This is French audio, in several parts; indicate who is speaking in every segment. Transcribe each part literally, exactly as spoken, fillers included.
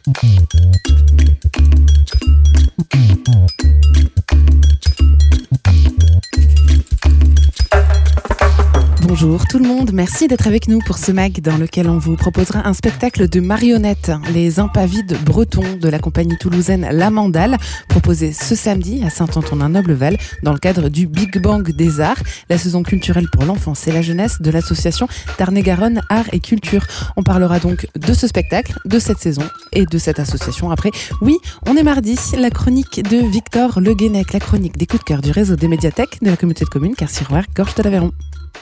Speaker 1: Bonjour tout le monde, merci d'être avec nous pour ce mag dans lequel on vous proposera un spectacle de marionnettes, les impavides bretons de la compagnie toulousaine La Mandale, proposé ce samedi à Saint-Antonin-Noble-Val dans le cadre du Big Bang des Arts, la saison culturelle pour l'enfance et la jeunesse de l'association Tarn-et-Garonne Arts et Culture. On parlera donc de ce spectacle, de cette saison et de cette association après. Oui, on est mardi, la chronique de Victor Le Guenec, la chronique des coups de cœur du réseau des médiathèques de la communauté de communes Quercy-Rouergue, Gorge de l'Aveyron.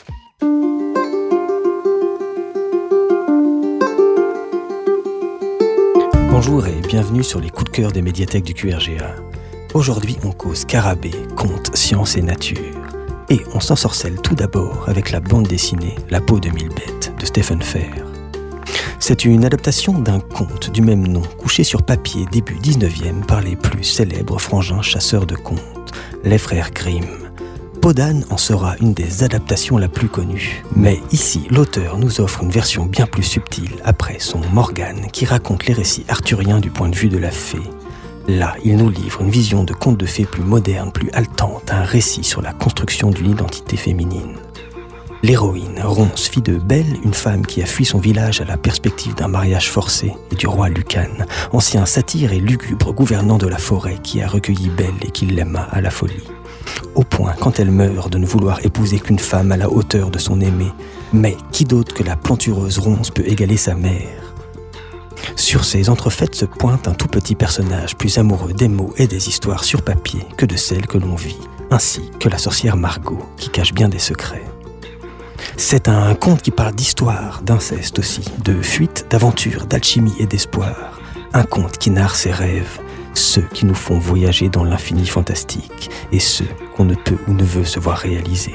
Speaker 2: Bonjour et bienvenue sur les coups de cœur des médiathèques du Q R G A. Aujourd'hui, on cause scarabée, contes, sciences et nature. Et on s'ensorcelle tout d'abord avec la bande dessinée La peau de mille bêtes de Stephen Fair. C'est une adaptation d'un conte du même nom, couché sur papier début dix-neuvième par les plus célèbres frangins chasseurs de contes, les frères Grimm. Peau d'âne en sera une des adaptations la plus connue. Mais ici, l'auteur nous offre une version bien plus subtile après son Morgane qui raconte les récits arthuriens du point de vue de la fée. Là, il nous livre une vision de conte de fées plus moderne, plus haletante, un récit sur la construction d'une identité féminine. L'héroïne, Ronce, fille de Belle, une femme qui a fui son village à la perspective d'un mariage forcé, et du roi Lucan, ancien satyre et lugubre gouvernant de la forêt qui a recueilli Belle et qui l'aima à la folie. Au point, quand elle meurt, de ne vouloir épouser qu'une femme à la hauteur de son aimé. Mais qui d'autre que la plantureuse Ronce peut égaler sa mère ? Sur ces entrefaites se pointe un tout petit personnage plus amoureux des mots et des histoires sur papier que de celles que l'on vit, ainsi que la sorcière Margot, qui cache bien des secrets. C'est un conte qui parle d'histoire, d'inceste aussi, de fuite, d'aventure, d'alchimie et d'espoir. Un conte qui narre ses rêves, ceux qui nous font voyager dans l'infini fantastique et ceux qu'on ne peut ou ne veut se voir réaliser.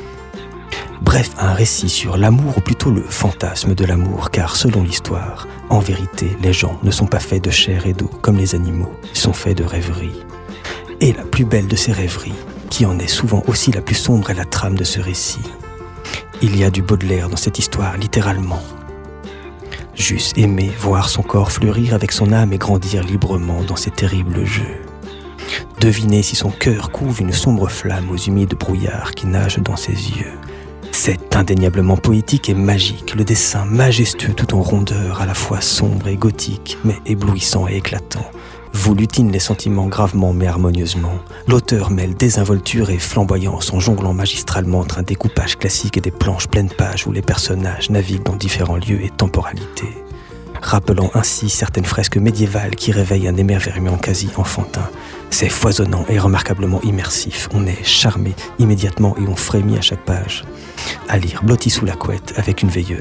Speaker 2: Bref, un récit sur l'amour ou plutôt le fantasme de l'amour, car selon l'histoire, en vérité, les gens ne sont pas faits de chair et d'eau comme les animaux, ils sont faits de rêveries. Et la plus belle de ces rêveries, qui en est souvent aussi la plus sombre, est la trame de ce récit. Il y a du Baudelaire dans cette histoire, littéralement. J'eusse aimé voir son corps fleurir avec son âme et grandir librement dans ces terribles jeux. Deviner si son cœur couve une sombre flamme aux humides brouillards qui nagent dans ses yeux. C'est indéniablement poétique et magique, le dessin majestueux tout en rondeur, à la fois sombre et gothique, mais éblouissant et éclatant. Vous lutinent les sentiments gravement mais harmonieusement. L'auteur mêle désinvolture et flamboyance en jonglant magistralement entre un découpage classique et des planches pleines pages où les personnages naviguent dans différents lieux et temporalités, rappelant ainsi certaines fresques médiévales qui réveillent un émerveillement quasi enfantin. C'est foisonnant et remarquablement immersif. On est charmé immédiatement et on frémit à chaque page. À lire blotti sous la couette avec une veilleuse.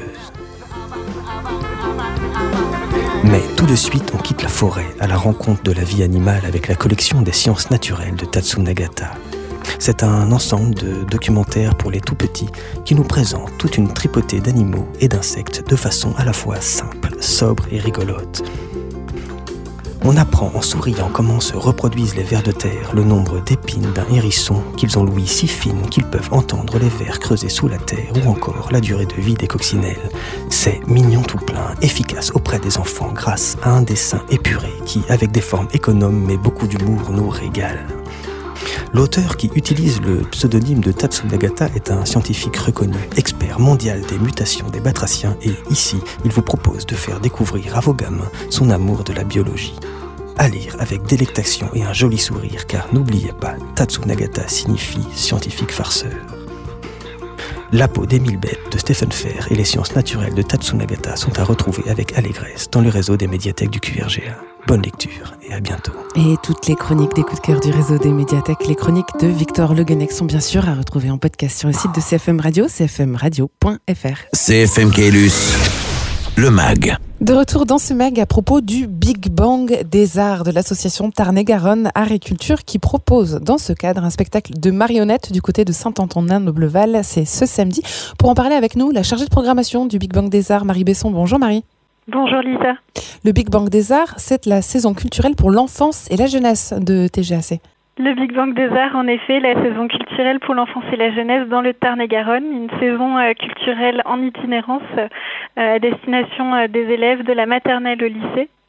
Speaker 2: Mais tout de suite, on quitte la forêt à la rencontre de la vie animale avec la collection des sciences naturelles de Tatsu Nagata. C'est un ensemble de documentaires pour les tout-petits qui nous présente toute une tripotée d'animaux et d'insectes de façon à la fois simple, sobre et rigolote. On apprend en souriant comment se reproduisent les vers de terre, le nombre d'épines d'un hérisson qu'ils ont l'ouïe si fine qu'ils peuvent entendre les vers creusés sous la terre ou encore la durée de vie des coccinelles. C'est mignon tout plein, efficace auprès des enfants grâce à un dessin épuré qui, avec des formes économes mais beaucoup d'humour, nous régale. L'auteur qui utilise le pseudonyme de Tatsu Nagata est un scientifique reconnu, expert mondial des mutations des batraciens et ici, il vous propose de faire découvrir à vos gamins son amour de la biologie. À lire avec délectation et un joli sourire car n'oubliez pas, Tatsu Nagata signifie scientifique farceur. La peau des mille bêtes de Stephen Fair et les sciences naturelles de Tatsu Nagata sont à retrouver avec allégresse dans le réseau des médiathèques du Q R G A. Bonne lecture et à bientôt.
Speaker 1: Et toutes les chroniques des coups de cœur du réseau des médiathèques, les chroniques de Victor Le Guenec sont bien sûr à retrouver en podcast sur le site de C F M Radio, c f m radio point f r.
Speaker 3: C F M Caylus, le mag.
Speaker 1: De retour dans ce mag à propos du Big Bang des Arts de l'association Tarn-et-Garonne Arts et Culture qui propose dans ce cadre un spectacle de marionnettes du côté de Saint-Antonin-Noble-Val. C'est ce samedi. Pour en parler avec nous, la chargée de programmation du Big Bang des Arts, Marie Besson. Bonjour Marie.
Speaker 4: Bonjour Lisa.
Speaker 1: Le Big Bang des Arts, c'est la saison culturelle pour l'enfance et la jeunesse de T G A C.
Speaker 4: Le Big Bang des Arts, en effet, la saison culturelle pour l'enfance et la jeunesse dans le Tarn-et-Garonne, une saison euh, culturelle en itinérance euh, à destination euh, des élèves de la maternelle au lycée.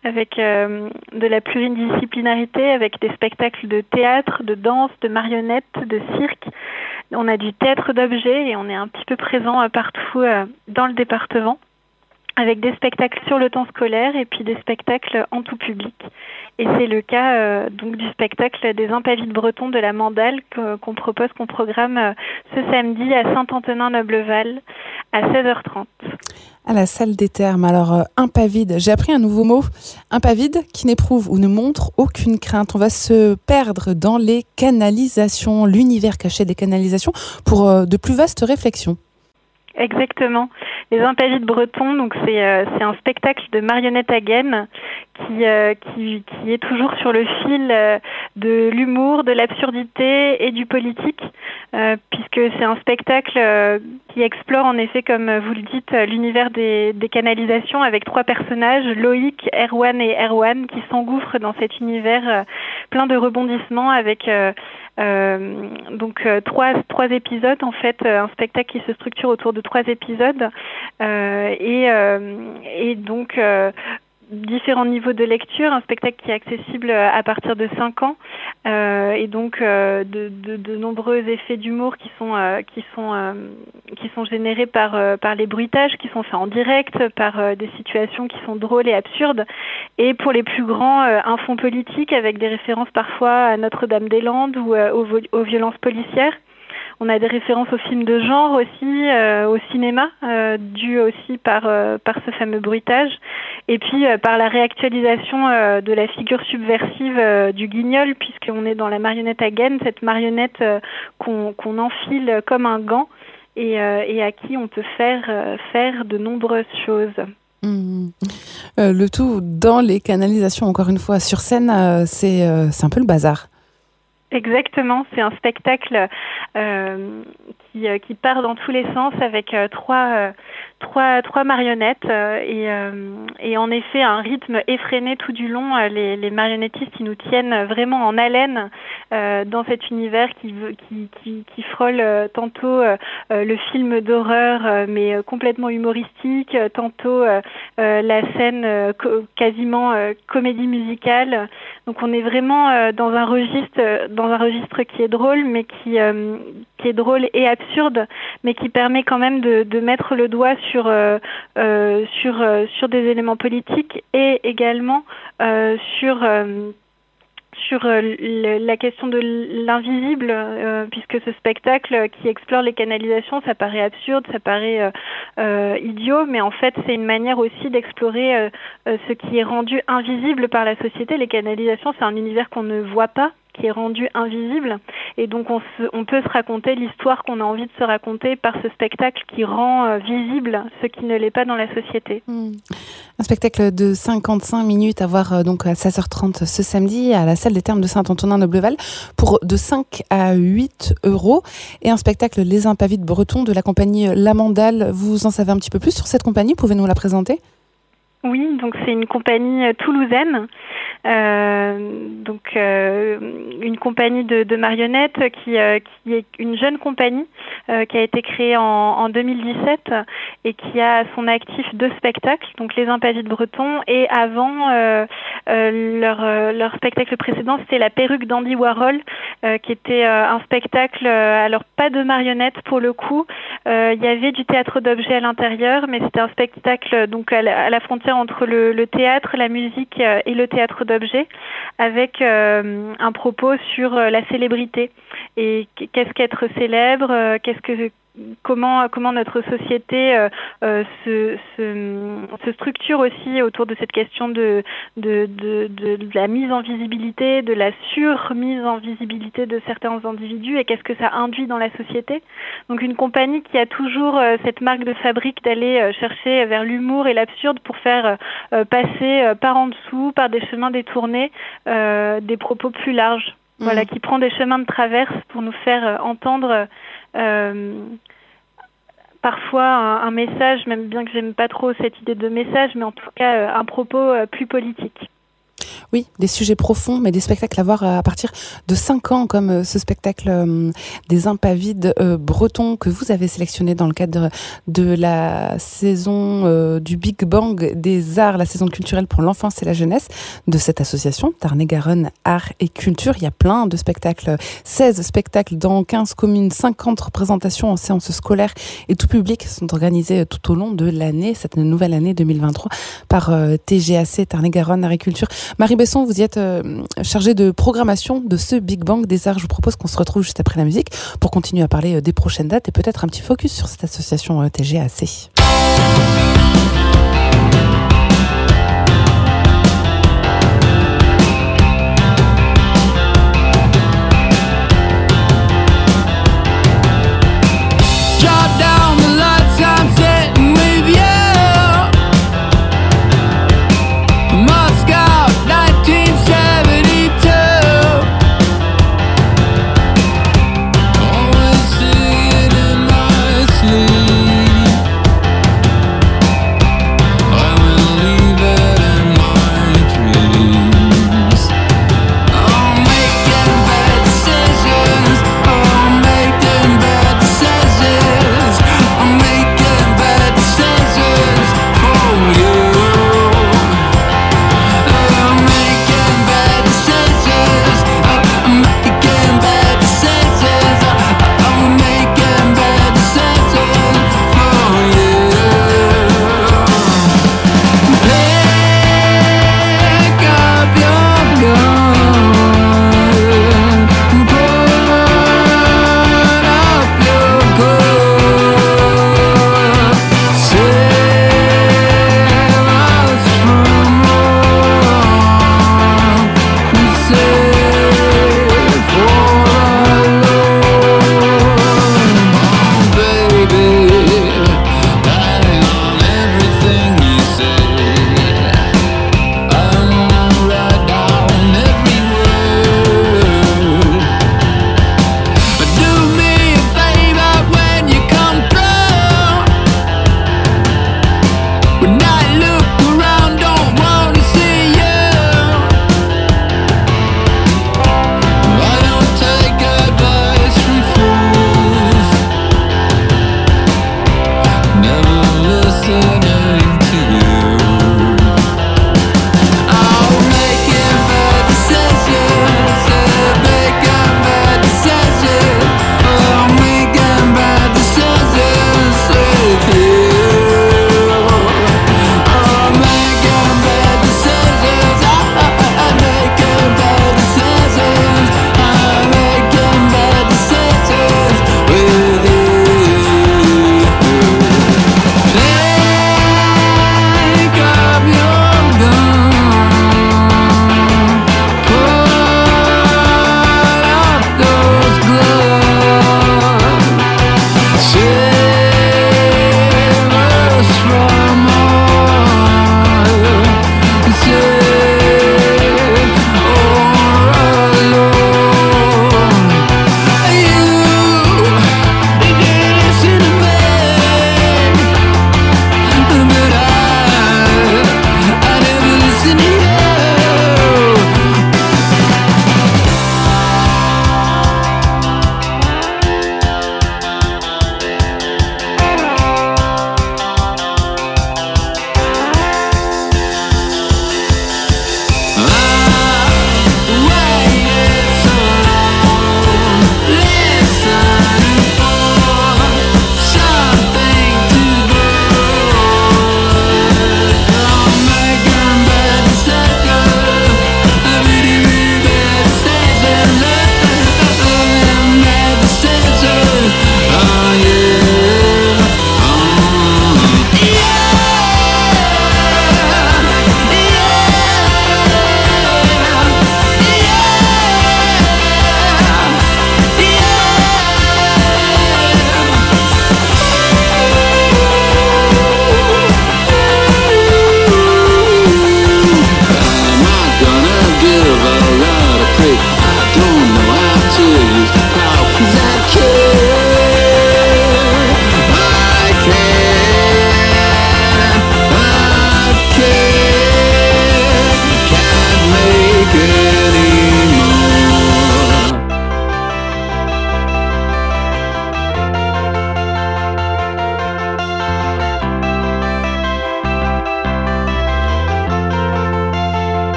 Speaker 4: avec euh, de la pluridisciplinarité, avec des spectacles de théâtre, de danse, de marionnettes, de cirque. On a du théâtre d'objets et on est un petit peu présent euh, partout euh, dans le département, avec des spectacles sur le temps scolaire et puis des spectacles en tout public. Et c'est le cas euh, donc du spectacle des Impavides Bretons de la Mandale que, qu'on propose, qu'on programme euh, ce samedi à Saint-Antonin-Nobleval à seize heures trente.
Speaker 1: À la salle des Thermes. Alors, euh, impavide, j'ai appris un nouveau mot. Impavide qui n'éprouve ou ne montre aucune crainte. On va se perdre dans les canalisations, l'univers caché des canalisations pour euh, de plus vastes réflexions.
Speaker 4: Exactement. Les Impavides Bretons, donc c'est euh, c'est un spectacle de marionnettes à gaine qui euh, qui qui est toujours sur le fil euh, de l'humour, de l'absurdité et du politique, euh, puisque c'est un spectacle euh, qui explore en effet, comme vous le dites, l'univers des des canalisations avec trois personnages, Loïc, Erwan et Erwan, qui s'engouffrent dans cet univers euh, plein de rebondissements avec euh, Euh, donc euh, trois trois épisodes en fait, euh, un spectacle qui se structure autour de trois épisodes euh, et euh, et donc euh, différents niveaux de lecture, un spectacle qui est accessible à partir de cinq ans euh, et donc euh, de, de, de nombreux effets d'humour qui sont euh, qui sont euh, qui sont générés par euh, par les bruitages qui sont faits en direct, par euh, des situations qui sont drôles et absurdes, et pour les plus grands euh, un fond politique avec des références parfois à Notre-Dame-des-Landes ou euh, aux, aux violences policières. On a des références aux films de genre aussi, euh, au cinéma, euh, dues aussi par euh, par ce fameux bruitage, et puis euh, par la réactualisation euh, de la figure subversive euh, du guignol, puisqu'on est dans la marionnette à gaine, cette marionnette euh, qu'on qu'on enfile comme un gant et, euh, et à qui on peut faire euh, faire de nombreuses choses.
Speaker 1: Mmh. Euh, le tout dans les canalisations, encore une fois, sur scène, euh, c'est euh, c'est un peu le bazar.
Speaker 4: Exactement, c'est un spectacle euh, qui, euh, qui part dans tous les sens avec euh, trois, euh, trois, trois marionnettes euh, et, euh, et en effet un rythme effréné tout du long. Euh, les, les marionnettistes qui nous tiennent vraiment en haleine euh, dans cet univers qui, qui, qui, qui frôle euh, tantôt euh, le film d'horreur euh, mais euh, complètement humoristique, euh, tantôt euh, euh, la scène euh, co- quasiment euh, comédie musicale. Donc on est vraiment euh, dans un registre dans un registre qui est drôle, mais qui euh, qui est drôle et absurde, mais qui permet quand même de, de mettre le doigt sur euh, euh, sur euh, sur des éléments politiques et également euh, sur euh, sur euh, le, la question de l'invisible, euh, puisque ce spectacle qui explore les canalisations, ça paraît absurde, ça paraît euh, euh, idiot, mais en fait c'est une manière aussi d'explorer euh, euh, ce qui est rendu invisible par la société. Les canalisations, c'est un univers qu'on ne voit pas, qui est rendu invisible, et donc on, se, on peut se raconter l'histoire qu'on a envie de se raconter par ce spectacle qui rend euh, visible ce qui ne l'est pas dans la société.
Speaker 1: Mmh. Un spectacle de cinquante-cinq minutes à voir euh, donc à seize heures trente ce samedi à la salle des Thermes de Saint-Antonin-Nobleval pour de cinq à huit euros, et un spectacle Les Impavides Bretons de la compagnie La Mandale. Vous en savez un petit peu plus sur cette compagnie, pouvez-nous la présenter ?
Speaker 4: Oui, donc c'est une compagnie toulousaine, euh, donc euh, une compagnie de, de marionnettes qui, euh, qui est une jeune compagnie euh, qui a été créée en, en deux mille dix-sept et qui a à son actif deux spectacles, donc Les Impavides Bretons, et avant euh, euh, leur, euh, leur spectacle précédent c'était La Perruque d'Andy Warhol, euh, qui était euh, un spectacle, euh, alors pas de marionnettes pour le coup, euh, il y avait du théâtre d'objets à l'intérieur, mais c'était un spectacle donc à la, à la frontière entre le, le théâtre, la musique euh, et le théâtre d'objets, avec euh, un propos sur euh, la célébrité et qu'est-ce qu'être célèbre, euh, qu'est-ce que comment comment notre société euh, euh, se, se se structure aussi autour de cette question de de, de de de la mise en visibilité, de la surmise en visibilité de certains individus, et qu'est-ce que ça induit dans la société. Donc une compagnie qui a toujours euh, cette marque de fabrique d'aller euh, chercher vers l'humour et l'absurde pour faire euh, passer euh, par en dessous, par des chemins détournés, euh, des propos plus larges. Mmh. Voilà, qui prend des chemins de traverse pour nous faire euh, entendre Euh, parfois un, un message, même bien que j'aime pas trop cette idée de message, mais en tout cas euh, un propos euh, plus politique.
Speaker 1: Oui, des sujets profonds, mais des spectacles à voir à partir de cinq ans, comme ce spectacle euh, des Impavides euh, bretons que vous avez sélectionné dans le cadre de la saison euh, du Big Bang des Arts, la saison culturelle pour l'enfance et la jeunesse de cette association, Tarn-et-Garonne Arts et Culture. Il y a plein de spectacles, seize spectacles dans quinze communes, cinquante représentations en séance scolaire et tout public sont organisés tout au long de l'année, cette nouvelle année deux mille vingt-trois, par euh, T G A C, Tarn-et-Garonne Arts et Culture. Marie Besson, vous y êtes euh, chargée de programmation de ce Big Bang des Arts. Je vous propose qu'on se retrouve juste après la musique pour continuer à parler euh, des prochaines dates et peut-être un petit focus sur cette association euh, T G A C.
Speaker 5: Always singing in my sleep.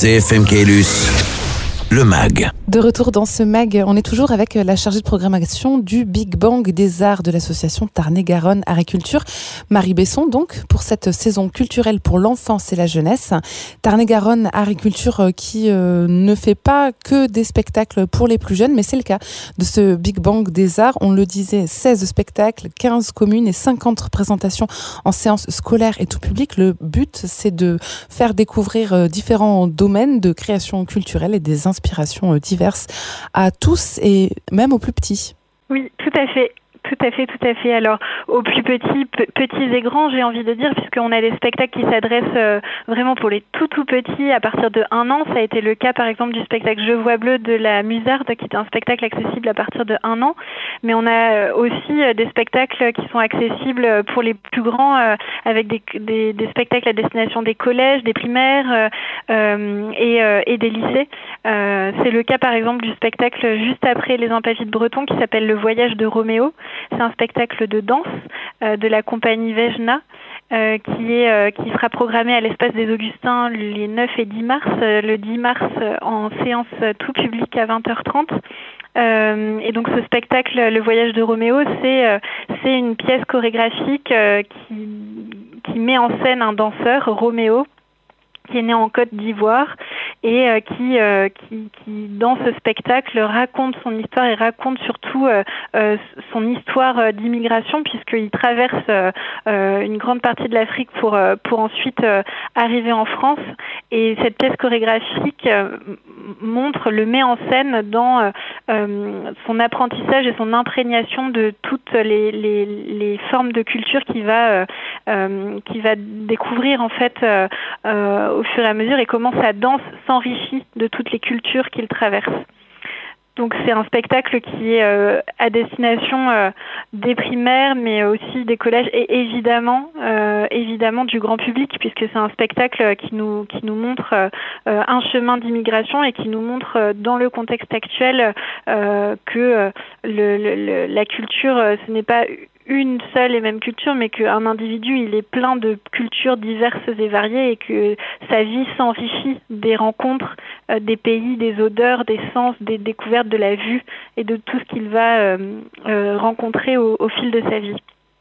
Speaker 3: C F M Caylus, le mag.
Speaker 1: De retour dans ce mag, on est toujours avec la chargée de programmation du Big Bang des Arts de l'association Tarn-et-Garonne Agriculture, Marie Besson, donc, pour cette saison culturelle pour l'enfance et la jeunesse. Tarn-et-Garonne Agriculture qui euh, ne fait pas que des spectacles pour les plus jeunes, mais c'est le cas de ce Big Bang des Arts. On le disait, seize spectacles, quinze communes et cinquante représentations en séance scolaire et tout public. Le but, c'est de faire découvrir euh, différents domaines de création culturelle et des inspirations euh, diverses à tous et même aux plus petits.
Speaker 4: Oui, tout à fait. Tout à fait, tout à fait. Alors, aux plus petits, p- petits et grands, j'ai envie de dire, puisqu'on a des spectacles qui s'adressent euh, vraiment pour les tout tout petits à partir de un an. Ça a été le cas, par exemple, du spectacle Je vois bleu de la Musarde, qui est un spectacle accessible à partir de un an. Mais on a aussi euh, des spectacles qui sont accessibles pour les plus grands, euh, avec des, des, des spectacles à destination des collèges, des primaires euh, euh, et, euh, et des lycées. Euh, c'est le cas, par exemple, du spectacle juste après Les Empavies de Breton, qui s'appelle Le Voyage de Roméo. C'est un spectacle de danse euh, de la compagnie Vejna euh, qui, est, euh, qui sera programmé à l'Espace des Augustins les neuf et dix mars. Euh, le dix mars euh, en séance euh, tout public à vingt heures trente. Euh, et donc ce spectacle, Le Voyage de Roméo, c'est, euh, c'est une pièce chorégraphique euh, qui, qui met en scène un danseur, Roméo, qui est né en Côte d'Ivoire et euh, qui, euh, qui, qui, dans ce spectacle, raconte son histoire et raconte surtout euh, euh, son histoire euh, d'immigration, puisqu'il traverse euh, euh, une grande partie de l'Afrique pour, euh, pour ensuite euh, arriver en France. Et cette pièce chorégraphique euh, montre, le met en scène dans euh, son apprentissage et son imprégnation de toutes les, les, les formes de culture qu'il va, euh, euh, qu'il va découvrir en fait euh, euh, au fur et à mesure, et comment sa danse s'enrichit de toutes les cultures qu'il traverse. Donc c'est un spectacle qui est euh, à destination euh, des primaires, mais aussi des collèges et évidemment, euh, évidemment du grand public, puisque c'est un spectacle qui nous qui nous montre euh, un chemin d'immigration et qui nous montre euh, dans le contexte actuel euh, que euh, le, le, la culture, ce n'est pas une seule et même culture, mais qu'un individu, il est plein de cultures diverses et variées, et que sa vie s'enrichit des rencontres, euh, des pays, des odeurs, des sens, des découvertes, de la vue et de tout ce qu'il va euh, euh, rencontrer au, au fil de sa vie.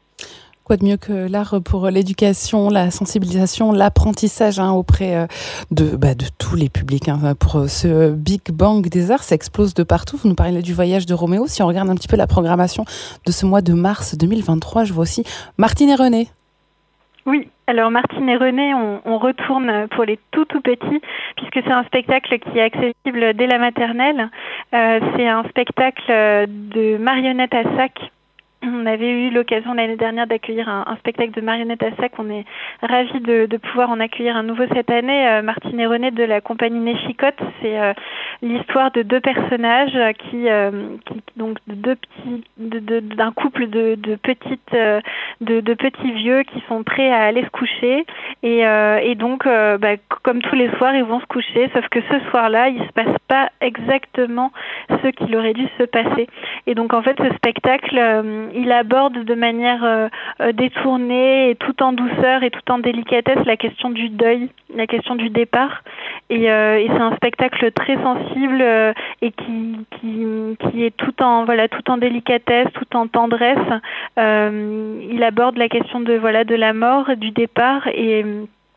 Speaker 1: Quoi de mieux que l'art pour l'éducation, la sensibilisation, l'apprentissage hein, auprès euh, de, bah, de tous les publics. Hein. Pour ce Big Bang des Arts, ça explose de partout. Vous nous parlez du Voyage de Roméo. Si on regarde un petit peu la programmation de ce mois de mars deux mille vingt-trois, je vois aussi Martine et René.
Speaker 4: Oui, alors Martine et René, on, on retourne pour les tout tout petits, puisque c'est un spectacle qui est accessible dès la maternelle. Euh, c'est un spectacle de marionnettes à sac. On avait eu l'occasion l'année dernière d'accueillir un, un spectacle de marionnettes à sac. On est ravis de, de pouvoir en accueillir un nouveau cette année. Euh, Martine et René de la compagnie Néchicotte, c'est euh, l'histoire de deux personnages qui, euh, qui donc de deux petits, de, de, d'un couple de, de petites, euh, de, de petits vieux qui sont prêts à aller se coucher. Et, euh, et donc, euh, bah, comme tous les soirs, ils vont se coucher. Sauf que ce soir-là, il se passe pas exactement ce qu'il aurait dû se passer. Et donc, en fait, ce spectacle euh, il aborde de manière euh, euh, détournée et tout en douceur et tout en délicatesse la question du deuil, la question du départ. Et, euh, et c'est un spectacle très sensible euh, et qui, qui, qui est tout en, voilà, tout en délicatesse, tout en tendresse. Euh, il aborde la question de, voilà, de la mort, du départ et...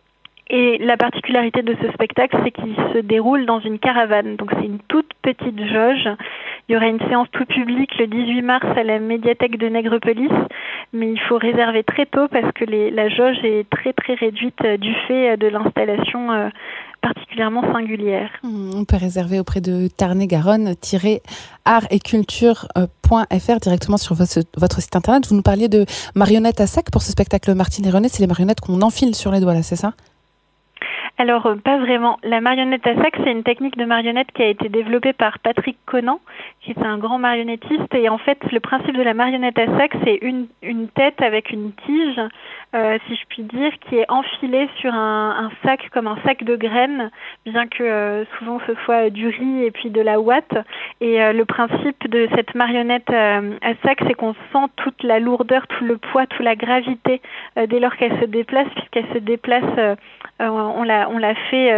Speaker 4: Et la particularité de ce spectacle, c'est qu'il se déroule dans une caravane. Donc c'est une toute petite jauge. Il y aura une séance tout public le dix-huit mars à la médiathèque de Nègrepelisse. Mais il faut réserver très tôt parce que les, la jauge est très très réduite du fait de l'installation euh, particulièrement singulière.
Speaker 1: On peut réserver auprès de Tarn-et-Garonne-art et culture point f r directement sur votre, votre site internet. Vous nous parliez de marionnettes à sac pour ce spectacle Martine et René. C'est les marionnettes qu'on enfile sur les doigts là, c'est ça ?
Speaker 4: Alors, euh, pas vraiment. La marionnette à sac, c'est une technique de marionnette qui a été développée par Patrick Conan, qui est un grand marionnettiste. Et en fait, le principe de la marionnette à sac, c'est une, une tête avec une tige, euh, si je puis dire, qui est enfilée sur un, un sac, comme un sac de graines, bien que euh, souvent ce soit du riz et puis de la ouate. Et euh, le principe de cette marionnette euh, à sac, c'est qu'on sent toute la lourdeur, tout le poids, toute la gravité euh, dès lors qu'elle se déplace, puisqu'elle se déplace, euh, on l'a on l'a fait euh,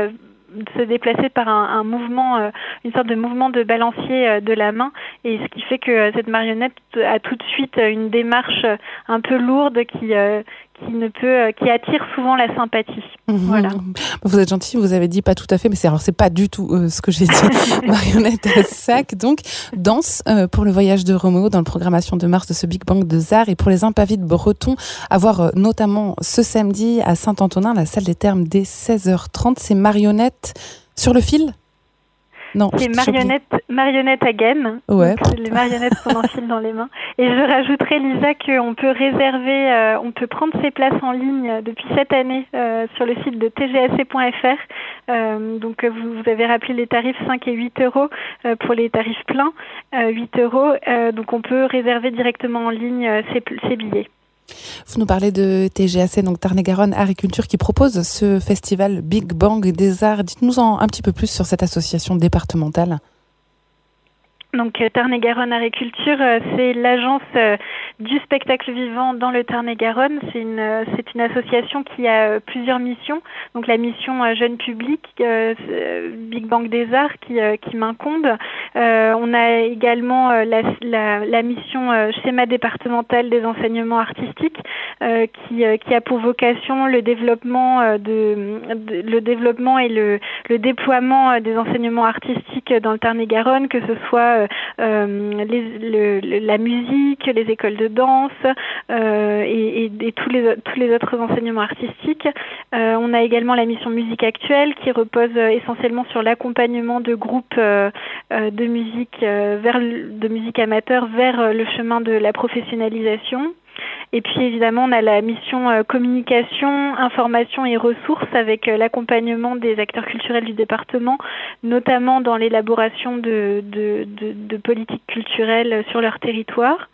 Speaker 4: se déplacer par un, un mouvement, euh, une sorte de mouvement de balancier euh, de la main, et ce qui fait que euh, cette marionnette a tout de suite une démarche un peu lourde qui euh, qui ne peut, qui attire souvent la sympathie.
Speaker 1: Mmh.
Speaker 4: Voilà.
Speaker 1: Vous êtes gentil, vous avez dit pas tout à fait, mais c'est alors c'est pas du tout euh, ce que j'ai dit. Marionnette à sac, donc danse euh, pour le voyage de Roméo dans la programmation de mars de ce Big Bang des Arts, et pour les impavides bretons, à voir euh, notamment ce samedi à Saint-Antonin, la salle des Thermes, dès seize heures trente. C'est Marionnette sur le fil. Non,
Speaker 4: c'est marionnette, marionnette à gaine.
Speaker 1: Ouais.
Speaker 4: Donc, les marionnettes sont en fil dans les mains. Et je rajouterai, Lisa, qu'on peut réserver, euh, on peut prendre ses places en ligne depuis cette année euh, sur le site de t g a c point f r. Euh, donc vous, vous avez rappelé les tarifs cinq et huit euros euh, pour les tarifs pleins, euh, huit euros. Euh, donc on peut réserver directement en ligne euh, ses, ses billets.
Speaker 1: Vous nous parlez de T G A C, donc Tarn-et-Garonne Art et Culture, qui propose ce festival Big Bang des Arts. Dites-nous en un petit peu plus sur cette association départementale.
Speaker 4: Donc Tarn-et-Garonne Art et Culture, euh, c'est l'agence euh, du spectacle vivant dans le Tarn-et-Garonne. C'est une, euh, c'est une association qui a euh, plusieurs missions. Donc la mission euh, jeune public, euh, Big Bang des Arts, qui, euh, qui m'incombe. Euh, on a également euh, la, la, la mission euh, schéma départemental des enseignements artistiques, euh, qui, euh, qui a pour vocation le développement, euh, de, de, le développement et le, le déploiement euh, des enseignements artistiques dans le Tarn-et-Garonne, que ce soit Euh, les, le, le, la musique, les écoles de danse euh, et, et, et tous, les, tous les autres enseignements artistiques. Euh, on a également la mission musique actuelle qui repose euh, essentiellement sur l'accompagnement de groupes euh, euh, de musique euh, vers de musique amateur vers euh, le chemin de la professionnalisation. Et puis évidemment, on a la mission euh, communication, information et ressources avec euh, l'accompagnement des acteurs culturels du département, notamment dans l'élaboration de, de, de, de politiques culturelles sur leur territoire.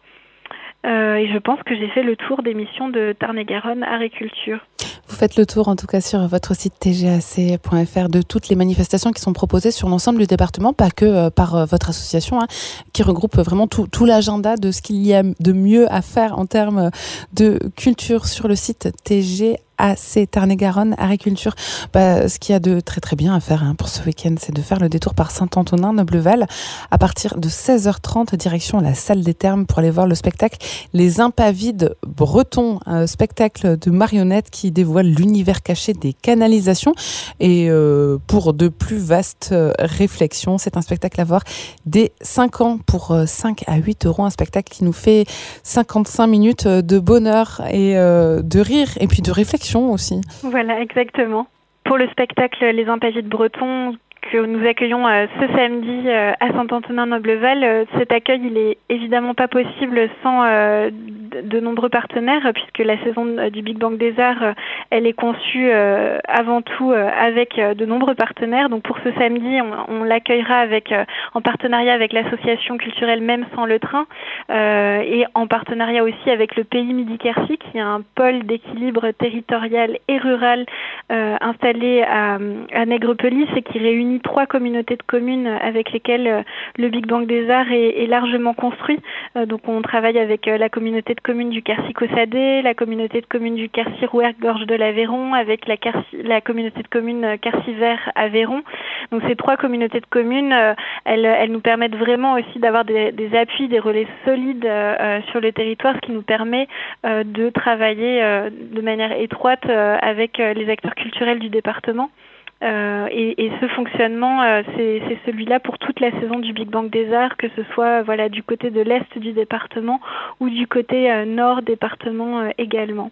Speaker 4: Euh, et je pense que j'ai fait le tour des missions de Tarn-et-Garonne Art et Culture.
Speaker 1: Vous faites le tour, en tout cas, sur votre site t g a c point f r de toutes les manifestations qui sont proposées sur l'ensemble du département, pas que euh, par euh, votre association, hein, qui regroupe vraiment tout, tout l'agenda de ce qu'il y a de mieux à faire en termes de culture sur le site T G A C Tarn-et-Garonne Art et Culture. Bah, ce qu'il y a de très très bien à faire hein, pour ce week-end, c'est de faire le détour par Saint-Antonin, Nobleval, à partir de seize heures trente, direction la salle des Thermes pour aller voir le spectacle Les Impavides Bretons, un spectacle de marionnettes qui dévoile l'univers caché des canalisations. Et euh, pour de plus vastes euh, réflexions, c'est un spectacle à voir dès cinq ans pour euh, cinq à huit euros, un spectacle qui nous fait cinquante-cinq minutes de bonheur et euh, de rire et puis de réflexion aussi.
Speaker 4: Voilà, exactement. Pour le spectacle Les Impavides Bretons, que nous accueillons euh, ce samedi euh, à Saint-Antonin-Nobleval, euh, cet accueil, il est évidemment pas possible sans euh, de, de nombreux partenaires, puisque la saison du Big Bang des Arts, euh, elle est conçue euh, avant tout euh, avec euh, de nombreux partenaires. Donc pour ce samedi, on, on l'accueillera avec, euh, en partenariat avec l'association culturelle Même sans le train, euh, et en partenariat aussi avec le Pays Midi-Quercy, qui est un pôle d'équilibre territorial et rural euh, installé à, à Nègrepelisse et qui réunit trois communautés de communes avec lesquelles euh, le Big Bang des Arts est, est largement construit. Euh, donc on travaille avec euh, la communauté de communes du Quercy-Cossadé, la communauté de communes du Quercy-Rouergue-Gorge de l'Aveyron, avec la, Quercy, la communauté de communes euh, Quercy-Vert-Aveyron. Donc ces trois communautés de communes, euh, elles, elles nous permettent vraiment aussi d'avoir des, des appuis, des relais solides euh, sur le territoire, ce qui nous permet euh, de travailler euh, de manière étroite euh, avec euh, les acteurs culturels du département. Euh, et, et ce fonctionnement, euh, c'est, c'est celui-là pour toute la saison du Big Bang des Arts, que ce soit voilà, du côté de l'Est du département ou du côté euh, nord département euh, également.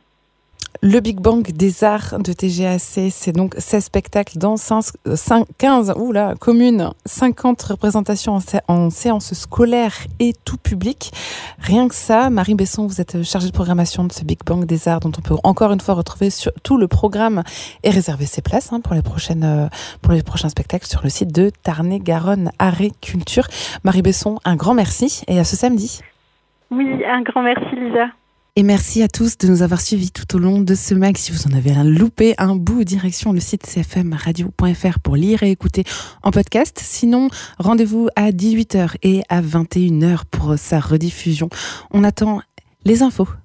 Speaker 1: Le Big Bang des Arts de T G A C, c'est donc seize spectacles dans quinze oula, communes, cinquante représentations en, sé- en séance scolaire et tout public. Rien que ça, Marie Besson, vous êtes chargée de programmation de ce Big Bang des Arts, dont on peut encore une fois retrouver sur tout le programme et réserver ses places hein, pour, les prochaines, euh, pour les prochains spectacles sur le site de Tarn-et-Garonne Art et Culture. Marie Besson, un grand merci et à ce samedi.
Speaker 4: Oui, un grand merci Lisa.
Speaker 1: Et merci à tous de nous avoir suivis tout au long de ce mag. Si vous en avez un loupé, un bout, direction le site c f m radio point f r pour lire et écouter en podcast. Sinon, rendez-vous à dix-huit heures et à vingt et une heures pour sa rediffusion. On attend les infos